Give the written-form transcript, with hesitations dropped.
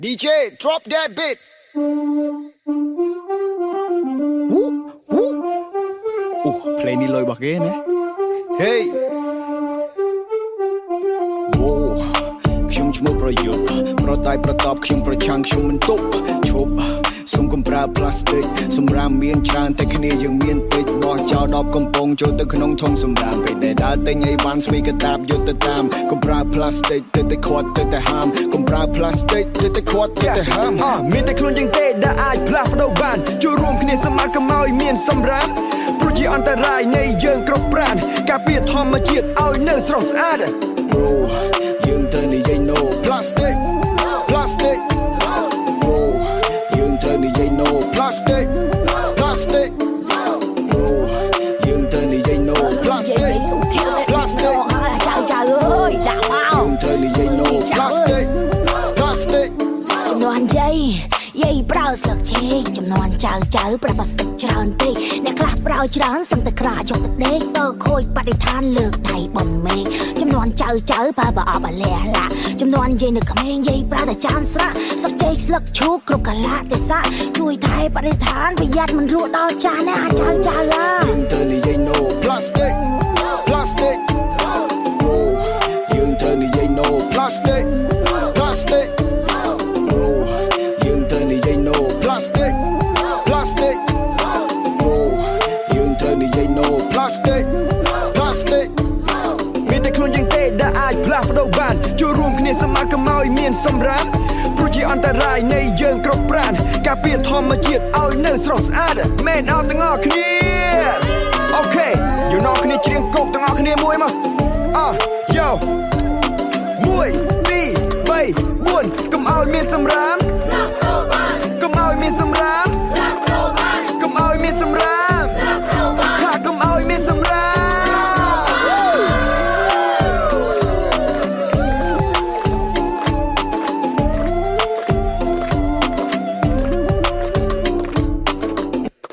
DJ drop that beat เพลงนี้เลยบอกเองนะเฮ้ยโว้ខ្ញុំឈ្មោះប្រយុទ្ធប្រតែប្រតបខ្ញុំប្រឆាំងខ្ញុំមិនទប់ឈប់សុំកុំប្រើផ្លាស្ទិកសម្រាប់មានច្រើនតែគ្នាយើងមានតិចបោះចោល10កំប៉ុងចូលទៅក្នុងធុងសម្រាប់ពេលដែលដើរទិញអីវ៉ាន់ស្វីកតាបយកទៅតាមកុំប្រើផ្លាស្ទិកទៅខាត់ទៅហាមកុំប្រើផ្លាស្ទិកទៅខាត់ទៅហាមមានតែខ្លួនយើងទេដែលអាចផ្លាស់ប្ដូរបានចូលរួមគ្នាសមាគមឲ្យមានសម្រាប់ព្រោះជាអន្តរាយនៃយើងគ្រប់ប្រានការពារធម្មជាតិឲ្យនៅស្រស់ស្អាតយើងត្រូវនិយាយ no plastic plastic យើងត្រូវនិយាយ no plastic plastic យើងត្រូវនិយាយ no plastic plastic ចៅអើយដាក់មកយើងត្រូវនិយាយ no plastic plastic ចំនួនយាយប្រើស្លឹកចេកចំនួនចៅប្រើផ្លាស្ទិកច្រើនពេកអ្នកខ្លះប្រើច្រើនសឹងតែក្រាចយកទឹកដេកទៅខូចបរិស្ថានលើកដៃបំមេឃចំនួនចៅប្រើបើអបលះឡាចំនួនយាយនៅក្មេងយាយប្រើតែចានស្រាក់ស្លឹកចេកស្លឹកឈូកគ្រប់កាលៈទេសៈជួយថែបរិស្ថានប្រយ័ត្នមិនរស់ដល់ចាស់ណាចៅយើងត្រូវនិយាយ no plastic plastic យើងត្រូវនិយាយ no plastic plastic យើងត្រូវនិយាយ no plastic plastic យើងត្រូវនិយាយ no plastic plastic មានតែខ្លួនយើងទេដែលអាចផ្លាស់ប្ដូរបានចូលរួមគ្នាសមាគមឲ្យមានសម្រាប់ព្រោះជាអន្តរាយនៃយើងគ្រប់ប្រានការពារធម្មជាតិឲ្យនៅស្រស់ស្អាតមែនអត់ទាំងអស់គ្នាអូខេយើងនាំគ្នាច្រៀងគប់ទាំងអស់គ្នាមួយមកយោ1 2 3 4កុំឲ្យមានសម្រាប់